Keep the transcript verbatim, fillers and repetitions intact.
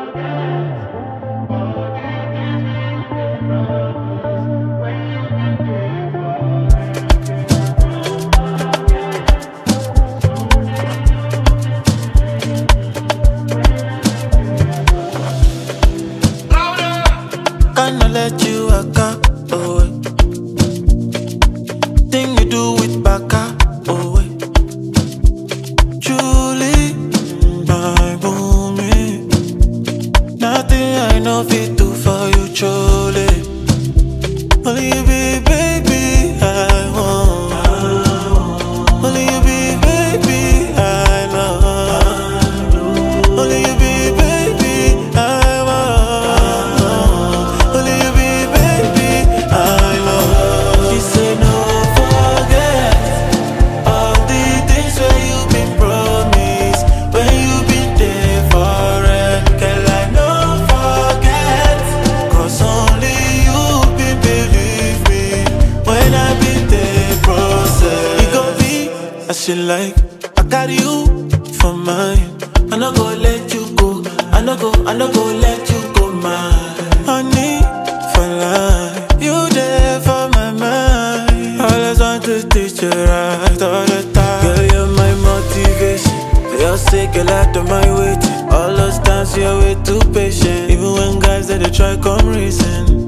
Can't let you waka away. Thing you do with baka away. Truly, my woman. Nothing I know fit do for you, truly. Only you be, baby, I want. Only you be, baby, I love. Only you be, baby, I want. Only you be, baby, I love. She say no forget all the things where you been promised, when you been there for it. Girl, I no forget, 'cause only you been believe me when I been there process. It gon' be as she like, I got you for mine. I no go let you go, I no go, I no go let you go, mine. Honey, for life, you there for my mind. Always want to teach you right all the time. Girl, you're my motivation. For your sake, girl, I do my waiting. All those times you're way too patient. Even when guys that they try come reason.